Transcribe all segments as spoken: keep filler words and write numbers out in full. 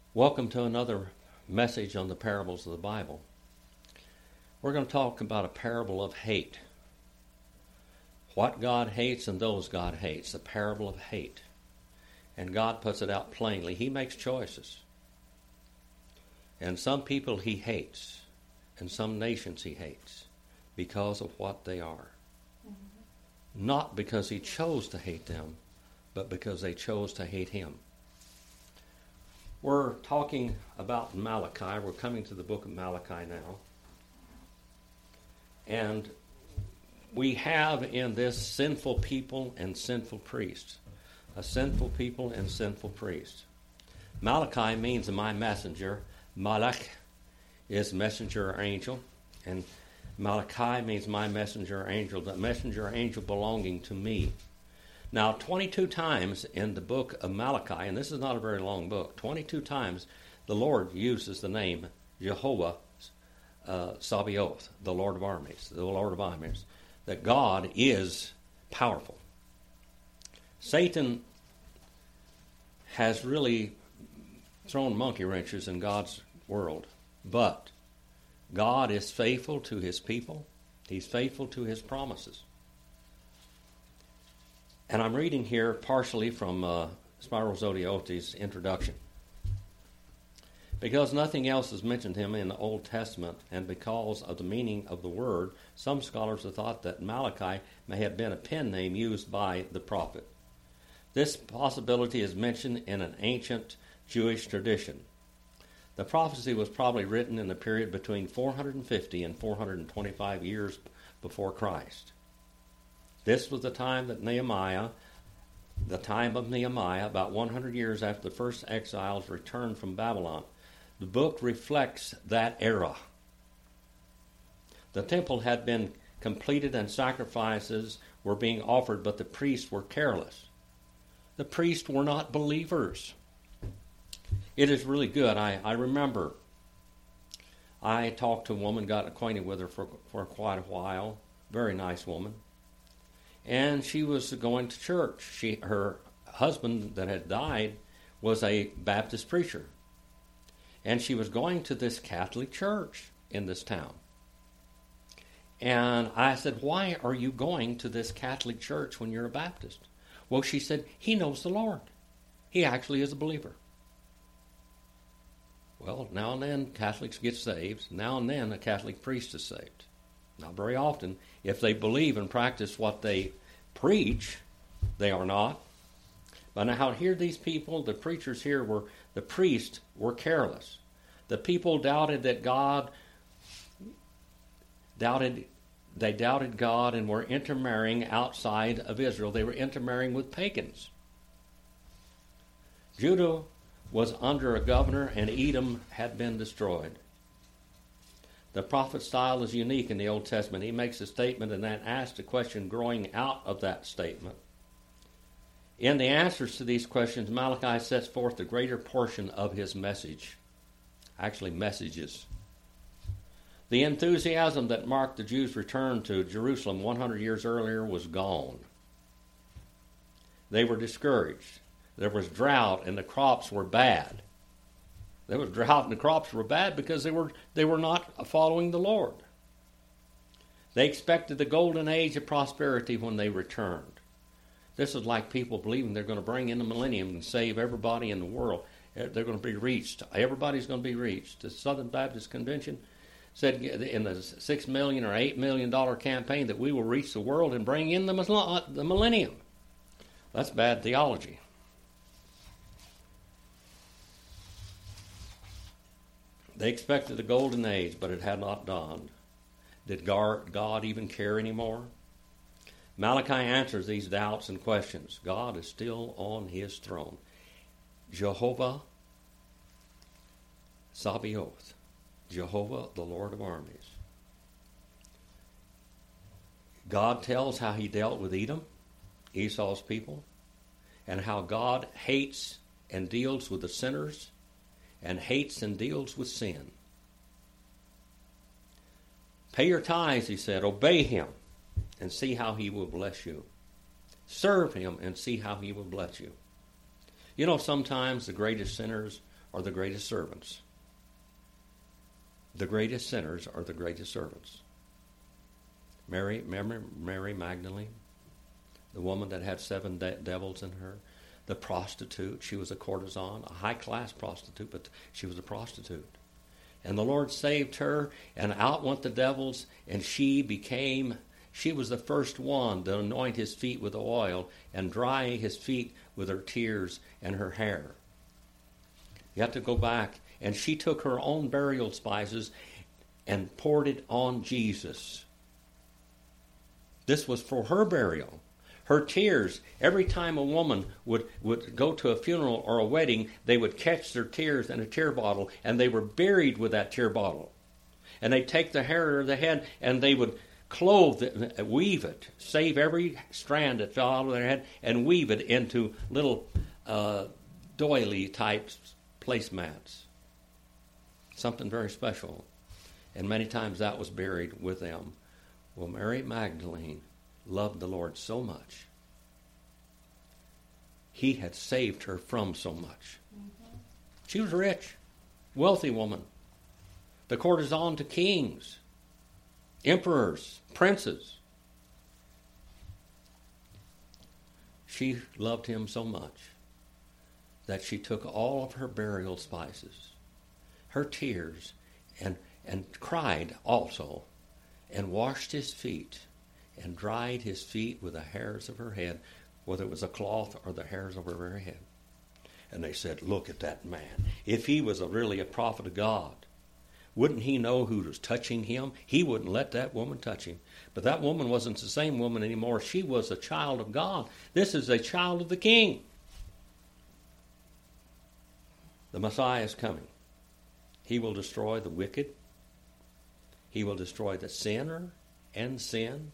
Welcome to another message on the parables of the Bible. We're going to talk about a parable of hate. What God hates and those God hates, the parable of hate. And God puts it out plainly. He makes choices. And some people he hates, and some nations he hates because of what they are. Mm-hmm. Not because he chose to hate them, but because they chose to hate him. We're talking about Malachi. We're coming to the book of Malachi now. And we have in this sinful people and sinful priests. A sinful people and sinful priests. Malachi means my messenger. Malach is messenger or angel. And Malachi means my messenger or angel. The messenger or angel belonging to me. Now, twenty-two times in the book of Malachi, and this is not a very long book, twenty-two times the Lord uses the name Jehovah uh, Sabaoth, the Lord of armies, the Lord of armies, that God is powerful. Satan has really thrown monkey wrenches in God's world, but God is faithful to his people. He's faithful to his promises. And I'm reading here partially from uh, Spyro Zodhiates' introduction. Because nothing else is mentioned him in the Old Testament, and because of the meaning of the word, some scholars have thought that Malachi may have been a pen name used by the prophet. This possibility is mentioned in an ancient Jewish tradition. The prophecy was probably written in the period between four hundred fifty and four hundred twenty-five years before Christ. This was the time that Nehemiah, the time of Nehemiah, about one hundred years after the first exiles returned from Babylon. The book reflects that era. The temple had been completed and sacrifices were being offered, but the priests were careless. The priests were not believers. It is really good. I, I remember I talked to a woman, got acquainted with her for, for quite a while. Very nice woman. And she was going to church. She, her husband that had died was a Baptist preacher. And she was going to this Catholic church in this town. And I said, why are you going to this Catholic church when you're a Baptist? Well, she said, he knows the Lord. He actually is a believer. Well, now and then Catholics get saved. Now and then a Catholic priest is saved. Not very often. If they believe and practice what they preach, they are not. But now here these people, the preachers here were, the priests were careless. The people doubted that God, doubted, they doubted God and were intermarrying outside of Israel. They were intermarrying with pagans. Judah was under a governor and Edom had been destroyed. The prophet's style is unique in the Old Testament. He makes a statement and then asks a question growing out of that statement. In the answers to these questions, Malachi sets forth the greater portion of his message. Actually, messages. The enthusiasm that marked the Jews' return to Jerusalem one hundred years earlier was gone. They were discouraged. There was drought and the crops were bad. There was drought and the crops were bad because they were they were not following the Lord. They expected the golden age of prosperity when they returned. This is like people believing they're going to bring in the millennium and save everybody in the world. They're going to be reached. Everybody's going to be reached. The Southern Baptist Convention said in the six million or eight million dollar campaign that we will reach the world and bring in the the millennium. That's bad theology. They expected the golden age, but it had not dawned. Did God even care anymore? Malachi answers these doubts and questions. God is still on his throne. Jehovah Sabaoth. Jehovah, the Lord of armies. God tells how he dealt with Edom, Esau's people, and how God hates and deals with the sinners and hates and deals with sin. Pay your tithes, he said. Obey him and see how he will bless you. Serve him and see how he will bless you. You know, sometimes the greatest sinners are the greatest servants. The greatest sinners are the greatest servants. Mary, Mary, Mary Magdalene, the woman that had seven de- devils in her, the prostitute, she was a courtesan, a high-class prostitute, but she was a prostitute. And the Lord saved her, and out went the devils, and she became, she was the first one to anoint his feet with oil and dry his feet with her tears and her hair. You have to go back, and she took her own burial spices and poured it on Jesus. This was for her burial. Her tears, every time a woman would, would go to a funeral or a wedding, they would catch their tears in a tear bottle, and they were buried with that tear bottle. And they'd take the hair of the head, and they would clothe it, weave it, save every strand that fell out of their head, and weave it into little uh, doily-type placemats. Something very special. And many times that was buried with them. Well, Mary Magdalene loved the Lord so much. He had saved her from so much. Mm-hmm. She was rich, wealthy woman. The courtesan to kings, emperors, princes. She loved him so much that she took all of her burial spices, her tears, and, and cried also, and washed his feet, and dried his feet with the hairs of her head, whether it was a cloth or the hairs over her head. And they said, look at that man. If he was a, really a prophet of God, wouldn't he know who was touching him? He wouldn't let that woman touch him. But that woman wasn't the same woman anymore. She was a child of God. This is a child of the King. The Messiah is coming. He will destroy the wicked. He will destroy the sinner and sin.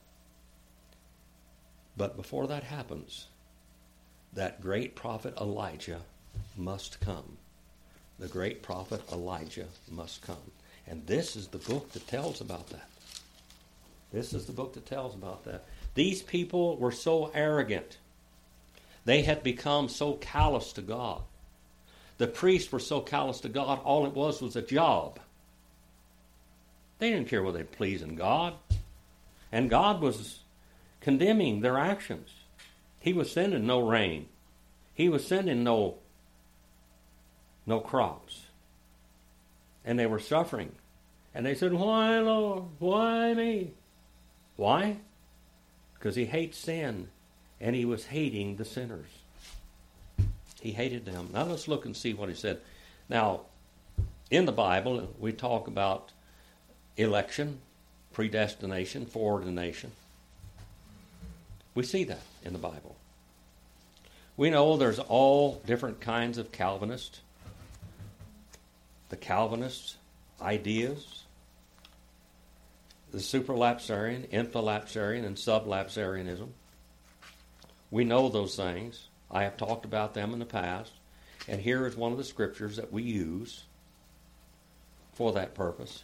But before that happens, that great prophet Elijah must come. The great prophet Elijah must come. And this is the book that tells about that. This is the book that tells about that. These people were so arrogant. They had become so callous to God. The priests were so callous to God, all it was was a job. They didn't care whether they pleased God. And God was condemning their actions. He was sending no rain. He was sending no, no crops. And they were suffering. And they said, why, Lord? Why me? Why? Because he hates sin, and he was hating the sinners. He hated them. Now let's look and see what he said. Now, in the Bible, we talk about election, predestination, foreordination. We see that in the Bible. We know there's all different kinds of Calvinists. The Calvinist ideas, the supralapsarian, infralapsarian, and sublapsarianism. We know those things. I have talked about them in the past. And here is one of the scriptures that we use for that purpose.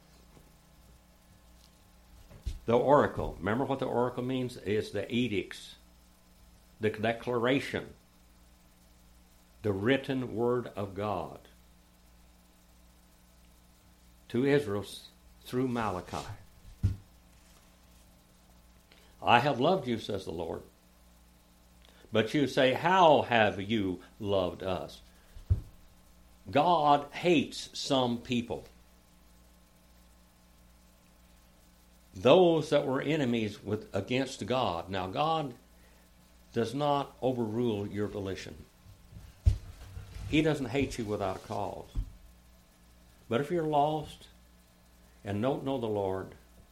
The oracle. Remember what the oracle means? It's the edicts, the declaration, the written word of God to Israel through Malachi. I have loved you, says the Lord. But you say, how have you loved us? God hates some people. Those that were enemies with against God. Now, God does not overrule your volition. He doesn't hate you without a cause. But if you're lost and don't know the Lord,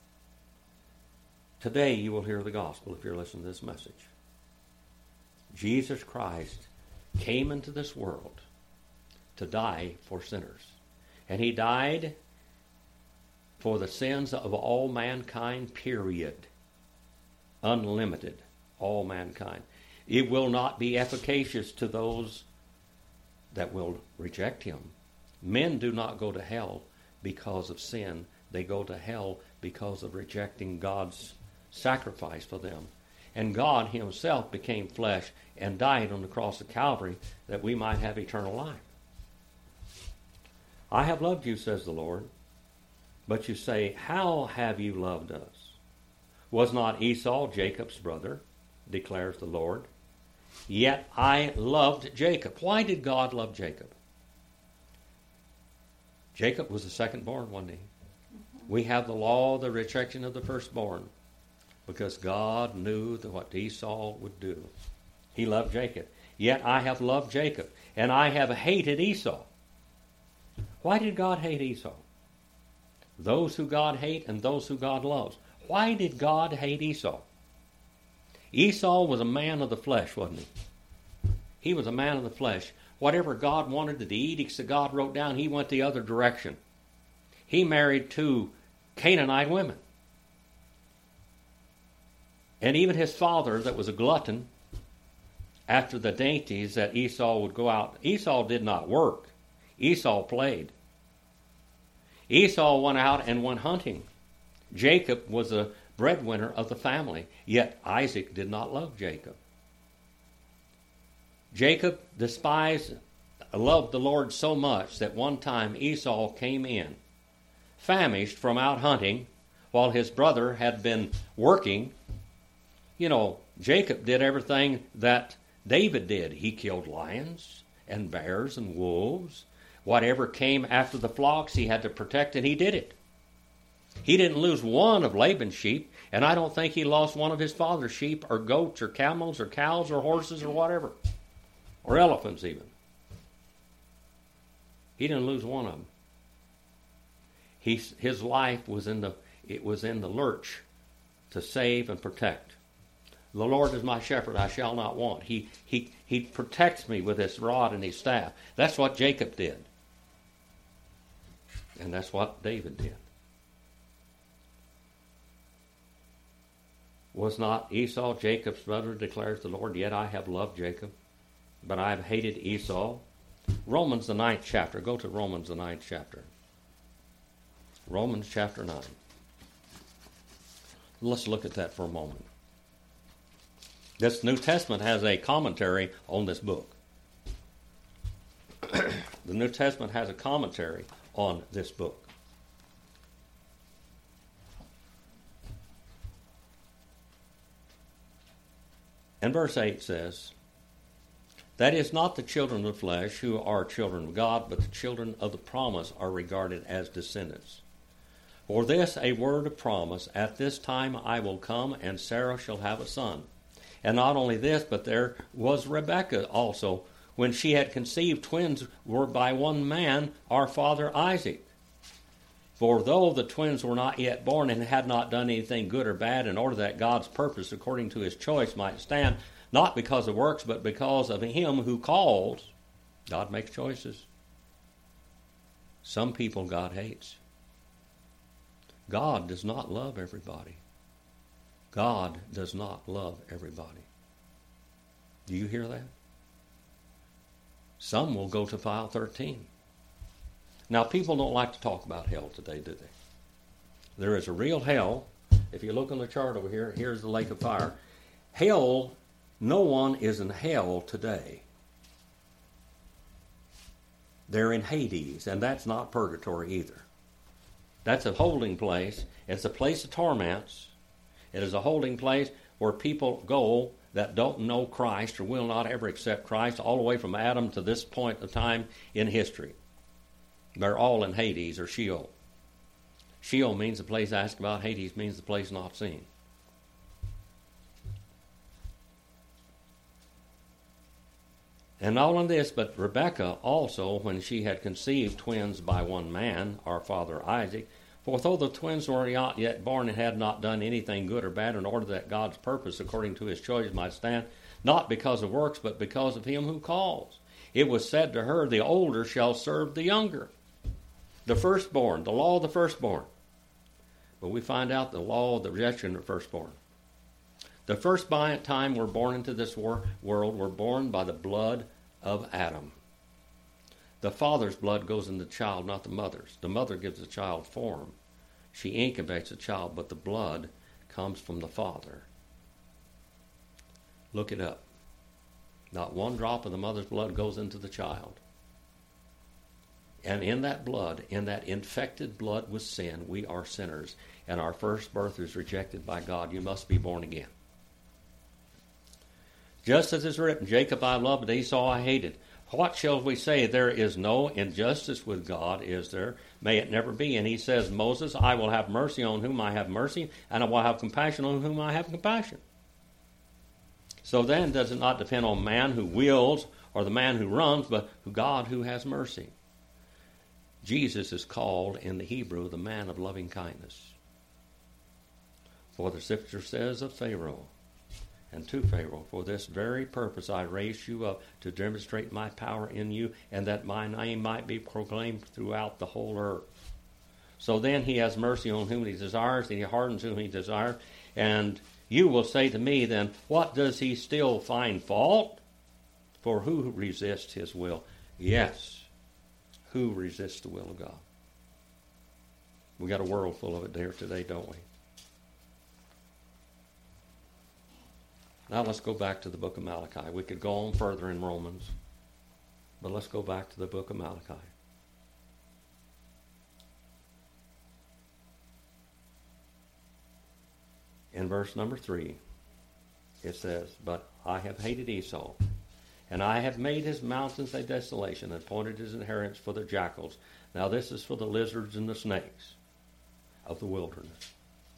today you will hear the gospel if you're listening to this message. Jesus Christ came into this world to die for sinners. And he died for the sins of all mankind, period. Unlimited, all mankind. It will not be efficacious to those that will reject him. Men do not go to hell because of sin. They go to hell because of rejecting God's sacrifice for them. And God himself became flesh and died on the cross of Calvary that we might have eternal life. I have loved you, says the Lord. But you say, how have you loved us? Was not Esau Jacob's brother, declares the Lord? Yet I loved Jacob. Why did God love Jacob? Jacob was the second-born, wasn't he? We have the law of the rejection of the firstborn because God knew that what Esau would do. He loved Jacob. Yet I have loved Jacob, and I have hated Esau. Why did God hate Esau? Those who God hates and those who God loves. Why did God hate Esau? Esau was a man of the flesh, wasn't he? He was a man of the flesh. Whatever God wanted, the edicts that God wrote down, he went the other direction. He married two Canaanite women. And even his father, that was a glutton, after the dainties that Esau would go out, Esau did not work. Esau played. Esau went out and went hunting. Jacob was the breadwinner of the family, yet Isaac did not love Jacob. Jacob despised, loved the Lord so much that one time Esau came in, famished from out hunting, while his brother had been working. You know, Jacob did everything that David did. He killed lions and bears and wolves. Whatever came after the flocks, he had to protect, and he did it. He didn't lose one of Laban's sheep, and I don't think he lost one of his father's sheep or goats or camels or cows or horses or whatever, or elephants even. He didn't lose one of them. He, his life was in the it was in the lurch to save and protect. The Lord is my shepherd, I shall not want. He he he protects me with his rod and his staff. That's what Jacob did. And that's what David did. Was not Esau Jacob's brother, declares the Lord? Yet I have loved Jacob, but I have hated Esau. Romans the ninth chapter. Go to Romans the ninth chapter. Romans chapter nine. Let's look at that for a moment. This New Testament has a commentary on this book. The New Testament has a commentary on this book. And verse eight says, that is not the children of the flesh who are children of God, but the children of the promise are regarded as descendants. For this a word of promise, at this time I will come, and Sarah shall have a son. And not only this, but there was Rebekah also, when she had conceived twins were by one man, our father Isaac. For though the twins were not yet born and had not done anything good or bad, in order that God's purpose according to his choice might stand, not because of works, but because of him who calls. God makes choices. Some people God hates. God does not love everybody. God does not love everybody. Do you hear that? Some will go to file thirteen. Now, people don't like to talk about hell today, do they? There is a real hell. If you look on the chart over here, here's the lake of fire. Hell, no one is in hell today. They're in Hades, and that's not purgatory either. That's a holding place. It's a place of torments. It is a holding place where people go that don't know Christ or will not ever accept Christ, all the way from Adam to this point of time in history. They're all in Hades or Sheol. Sheol means the place asked about. Hades means the place not seen. And not only this, but Rebekah also, when she had conceived twins by one man, our father Isaac, for though the twins were not yet born and had not done anything good or bad, in order that God's purpose according to his choice might stand, not because of works, but because of him who calls. It was said to her, the older shall serve the younger. The firstborn, the law of the firstborn. But we find out the law of the rejection of the firstborn. The first time we're born into this war- world, we're born by the blood of Adam. The father's blood goes in the child, not the mother's. The mother gives the child form. She incubates the child, but the blood comes from the father. Look it up. Not one drop of the mother's blood goes into the child. And in that blood, in that infected blood with sin, we are sinners. And our first birth is rejected by God. You must be born again. Just as is written, Jacob I loved, and Esau I hated. What shall we say? There is no injustice with God, is there? May it never be. And he says, Moses, I will have mercy on whom I have mercy, and I will have compassion on whom I have compassion. So then, does it not depend on man who wills or the man who runs, but God who has mercy? Jesus is called in the Hebrew the man of loving kindness. For the scripture says of Pharaoh, and to Pharaoh, for this very purpose I raised you up, to demonstrate my power in you, and that my name might be proclaimed throughout the whole earth. So then he has mercy on whom he desires, and he hardens whom he desires. And you will say to me then, what does he still find fault? For who resists his will? Yes, who resists the will of God? We got a world full of it there today, don't we? Now let's go back to the book of Malachi. We could go on further in Romans, but let's go back to the book of Malachi. In verse number three, it says, But I have hated Esau, and I have made his mountains a desolation, and appointed his inheritance for the jackals. Now this is for the lizards and the snakes of the wilderness.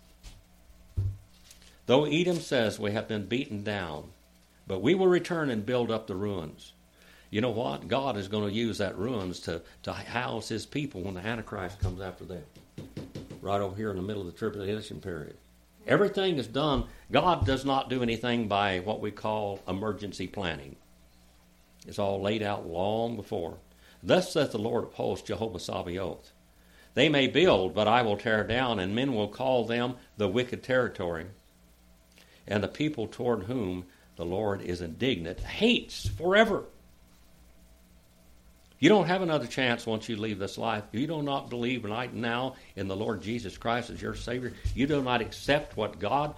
Though Edom says we have been beaten down, but we will return and build up the ruins. You know what? God is going to use that ruins to, to house his people when the Antichrist comes after them. Right over here in the middle of the tribulation period. Everything is done. God does not do anything by what we call emergency planning. It's all laid out long before. Thus saith the Lord of hosts, Jehovah Sabaoth. They may build, but I will tear down, and men will call them the wicked territory. And the people toward whom the Lord is indignant hates forever. You don't have another chance once you leave this life. You do not believe right now in the Lord Jesus Christ as your Savior. You do not accept what God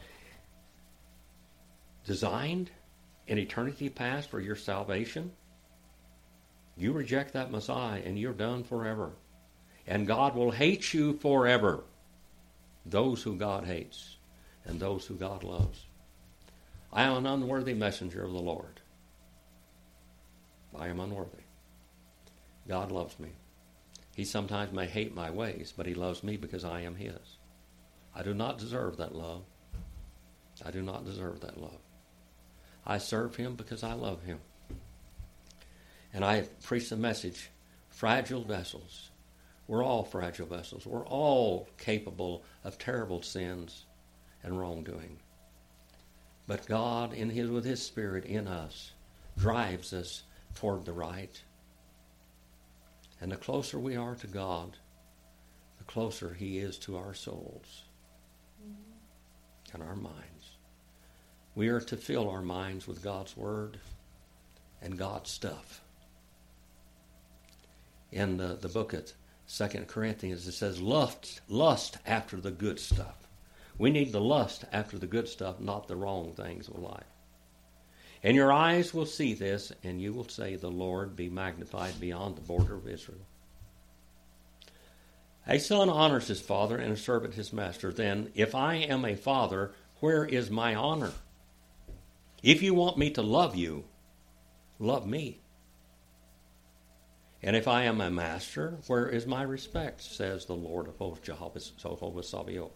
designed in eternity past for your salvation. You reject that Messiah and you're done forever. And God will hate you forever. Those who God hates and those who God loves. I am an unworthy messenger of the Lord. I am unworthy. God loves me. He sometimes may hate my ways, but he loves me because I am his. I do not deserve that love. I do not deserve that love. I serve him because I love him. And I preach the message, fragile vessels. We're all fragile vessels. We're all capable of terrible sins and wrongdoing. But God, in his, with his Spirit in us, drives us toward the right. And the closer we are to God, the closer he is to our souls mm-hmm. and our minds. We are to fill our minds with God's Word and God's stuff. In the, the book of Second Corinthians, it says, lust, lust after the good stuff. We need the lust after the good stuff, not the wrong things of life. And your eyes will see this, and you will say, the Lord be magnified beyond the border of Israel. A son honors his father, and a servant his master. Then, if I am a father, where is my honor? If you want me to love you, love me. And if I am a master, where is my respect, says the Lord of hosts, Jehovah Sabaoth.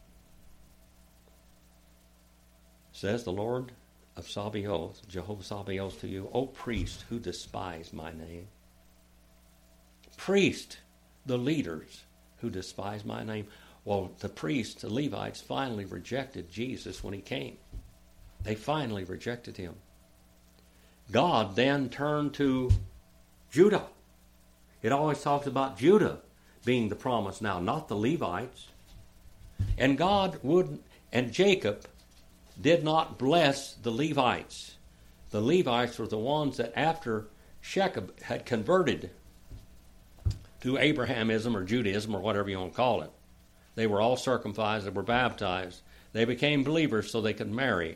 Says the Lord of Sabaoth, Jehovah Sabaoth to you, O priest who despise my name. Priest, the leaders who despise my name. Well, the priests, the Levites, finally rejected Jesus when he came. They finally rejected him. God then turned to Judah. It always talks about Judah being the promise now, not the Levites. And God would, and Jacob did not bless the Levites. The Levites were the ones that after Shechem had converted to Abrahamism or Judaism or whatever you want to call it. They were all circumcised, they were baptized. They became believers so they could marry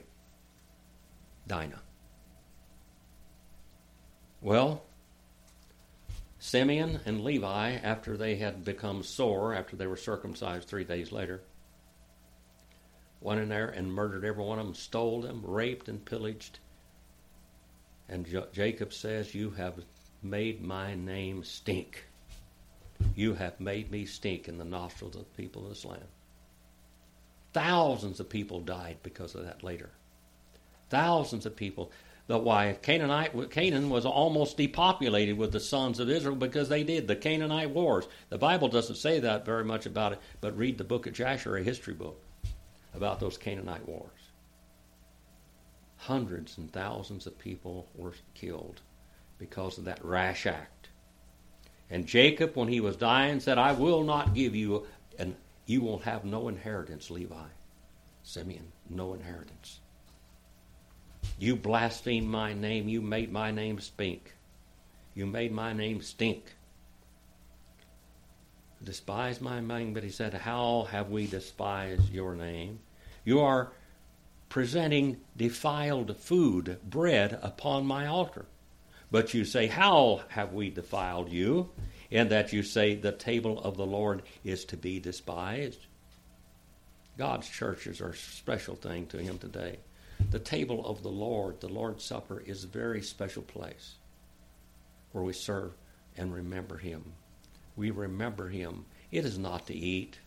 Dinah. Well, Simeon and Levi, after they had become sore, after they were circumcised three days later, went in there and murdered every one of them, stole them, raped and pillaged. And J- Jacob says, you have made my name stink. You have made me stink in the nostrils of the people of this land. Thousands of people died because of that later. Thousands of people. The why Canaanite Canaan was almost depopulated with the sons of Israel because they did the Canaanite wars. The Bible doesn't say that very much about it, but read the book of Jasher, a history book, about those Canaanite wars. Hundreds and thousands of people were killed because of that rash act. And Jacob, when he was dying, said, I will not give you, and you will have no inheritance, Levi. Simeon, no inheritance. You blasphemed my name. You made my name stink. You made my name stink. Despise my name, but he said, how have we despised your name? You are presenting defiled food, bread, upon my altar. But you say, how have we defiled you? In that you say the table of the Lord is to be despised. God's churches are a special thing to him today. The table of the Lord, the Lord's Supper, is a very special place where we serve and remember him. We remember him. It is not to eat.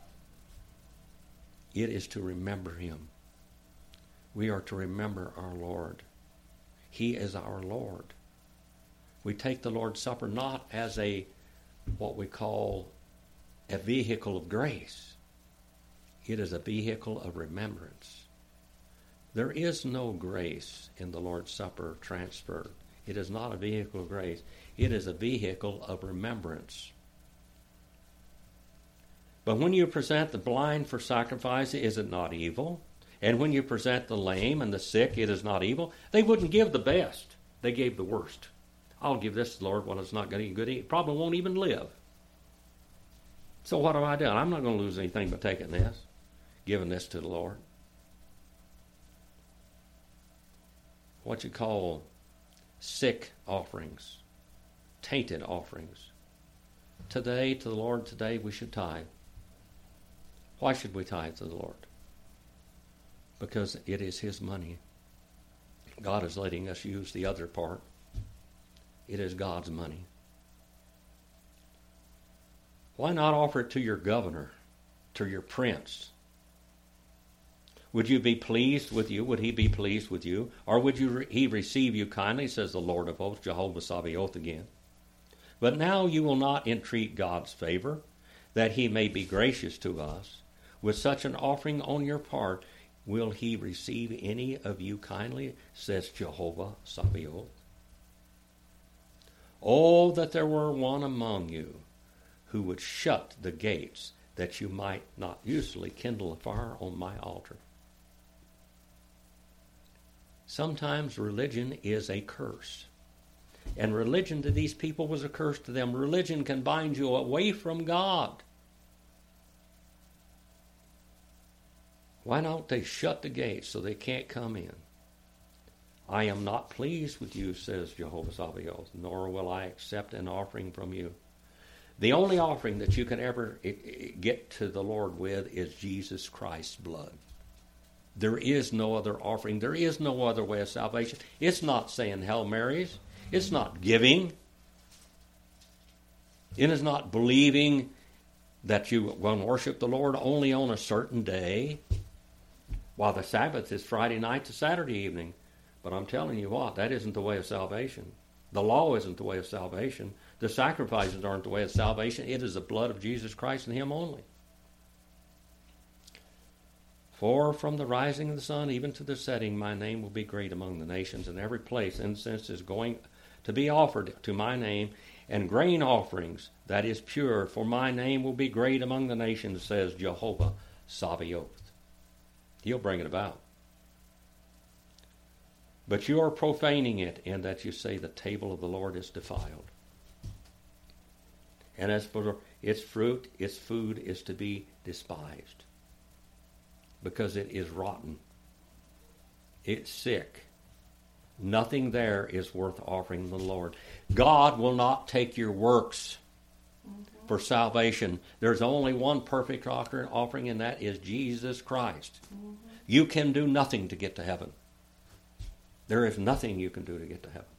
It is to remember him. We are to remember our Lord. He is our Lord. We take the Lord's Supper not as a, what we call a vehicle of grace. It is a vehicle of remembrance. There is no grace in the Lord's Supper transferred. It is not a vehicle of grace. It is a vehicle of remembrance. But when you present the blind for sacrifice, is it not evil? And when you present the lame and the sick, it is not evil? They wouldn't give the best. They gave the worst. I'll give this to the Lord when it's not going to be good. He probably won't even live. So what have I done? I'm not going to lose anything by taking this, giving this to the Lord. What you call sick offerings, tainted offerings. Today, to the Lord, today we should tithe. Why should we tithe to the Lord? Because it is his money. God is letting us use the other part. It is God's money. Why not offer it to your governor, to your prince? Would you be pleased with you? Would he be pleased with you? Or would you re- he receive you kindly, says the Lord of hosts, Jehovah Sabaoth again. But now you will not entreat God's favor, that he may be gracious to us. With such an offering on your part, will he receive any of you kindly, says Jehovah Sabaoth. Oh, that there were one among you who would shut the gates, that you might not uselessly kindle a fire on my altar. Sometimes religion is a curse. And religion to these people was a curse to them. Religion can bind you away from God. Why don't they shut the gates so they can't come in? I am not pleased with you, says Jehovah Sabaoth, nor will I accept an offering from you. The only offering that you can ever get to the Lord with is Jesus Christ's blood. There is no other offering. There is no other way of salvation. It's not saying Hail Marys. It's not giving. It is not believing that you will worship the Lord only on a certain day, while the Sabbath is Friday night to Saturday evening. But I'm telling you what, that isn't the way of salvation. The law isn't the way of salvation. The sacrifices aren't the way of salvation. It is the blood of Jesus Christ and him only. For from the rising of the sun even to the setting, my name will be great among the nations. In every place incense is going to be offered to my name, and grain offerings that is pure, for my name will be great among the nations, says Jehovah Sabaoth. He'll bring it about. But you are profaning it in that you say the table of the Lord is defiled. And as for its fruit, its food is to be despised, because it is rotten. It's sick. Nothing there is worth offering the Lord. God will not take your works mm-hmm. for salvation. There's only one perfect offering, and that is Jesus Christ. Mm-hmm. You can do nothing to get to heaven. There is nothing you can do to get to heaven.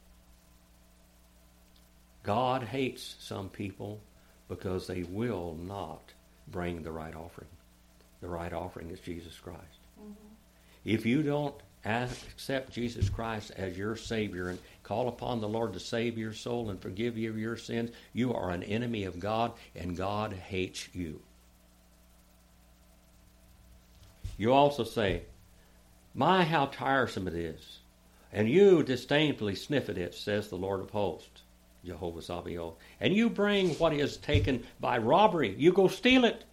God hates some people because they will not bring the right offering. The right offering is Jesus Christ. Mm-hmm. If you don't accept Jesus Christ as your Savior and call upon the Lord to save your soul and forgive you of your sins, you are an enemy of God, and God hates you. You also say, my, how tiresome it is, and you disdainfully sniff at it, says the Lord of hosts, Jehovah Sabaoth. And you bring what is taken by robbery. You go steal it.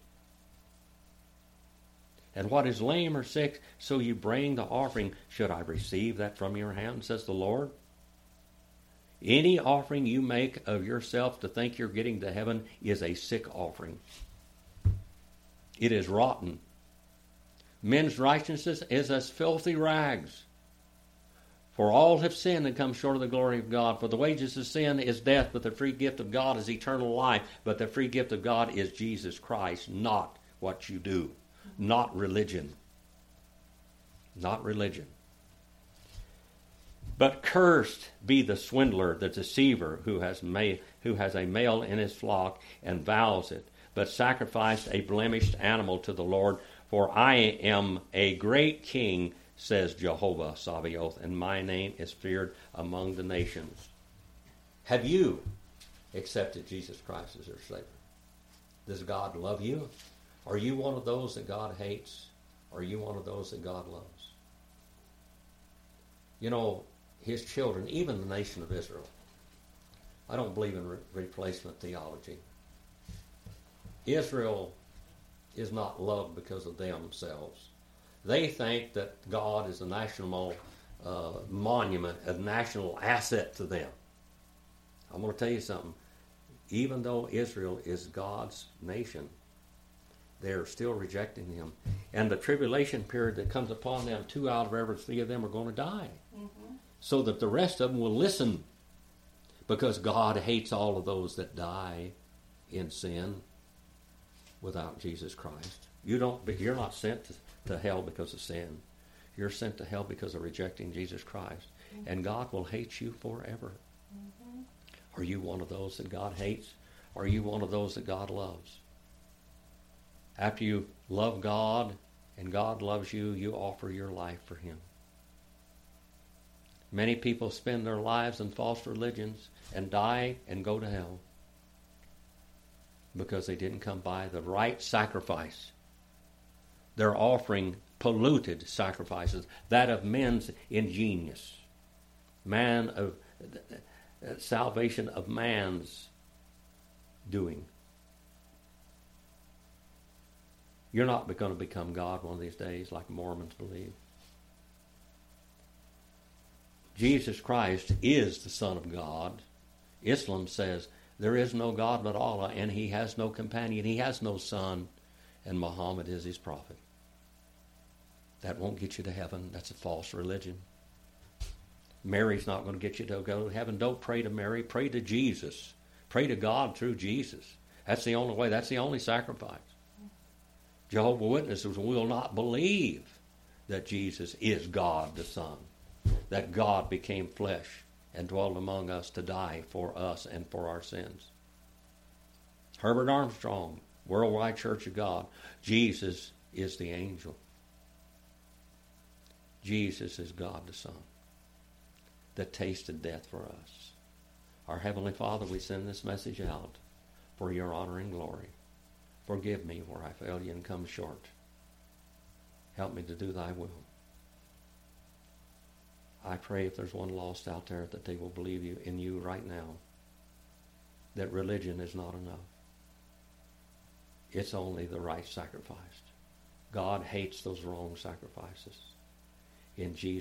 And what is lame or sick, so you bring the offering. Should I receive that from your hand, says the Lord? Any offering you make of yourself to think you're getting to heaven is a sick offering. It is rotten. Men's righteousness is as filthy rags. For all have sinned and come short of the glory of God. For the wages of sin is death, but the free gift of God is eternal life. But the free gift of God is Jesus Christ, not what you do. Not religion. Not religion. But cursed be the swindler, the deceiver, who has, ma- who has a male in his flock and vows it, but sacrificed a blemished animal to the Lord. For I am a great king, says Jehovah Sabaoth, and my name is feared among the nations. Have you accepted Jesus Christ as your Savior? Does God love you? Are you one of those that God hates? Or are you one of those that God loves? You know, his children, even the nation of Israel, I don't believe in re- replacement theology. Israel is not loved because of themselves. They think that God is a national uh, monument, a national asset to them. I'm going to tell you something. Even though Israel is God's nation, they're still rejecting him. And the tribulation period that comes upon them, two out of every three of them are going to die. Mm-hmm. So that the rest of them will listen. Because God hates all of those that die in sin without Jesus Christ. You don't, you're not sent to, to hell because of sin. You're sent to hell because of rejecting Jesus Christ. Mm-hmm. And God will hate you forever. Mm-hmm. Are you one of those that God hates? Or are you one of those that God loves? After you love God and God loves you, you offer your life for him. Many people spend their lives in false religions and die and go to hell because they didn't come by the right sacrifice. They're offering polluted sacrifices, that of men's ingenious, man of uh, salvation of man's doing. You're not going to become God one of these days like Mormons believe. Jesus Christ is the Son of God. Islam says there is no God but Allah, and he has no companion, he has no son, and Muhammad is his prophet. That won't get you to heaven. That's a false religion. Mary's not going to get you to go to heaven. Don't pray to Mary. Pray to Jesus. Pray to God through Jesus. That's the only way. That's the only sacrifice. Jehovah's Witnesses will not believe that Jesus is God the Son, that God became flesh and dwelt among us to die for us and for our sins. Herbert Armstrong, Worldwide Church of God, Jesus is the angel. Jesus is God the Son that tasted death for us. Our Heavenly Father, we send this message out for your honor and glory. Forgive me where I fail you and come short. Help me to do thy will. I pray if there's one lost out there that they will believe you in you right now, that religion is not enough. It's only the right sacrifice. God hates those wrong sacrifices. In Jesus'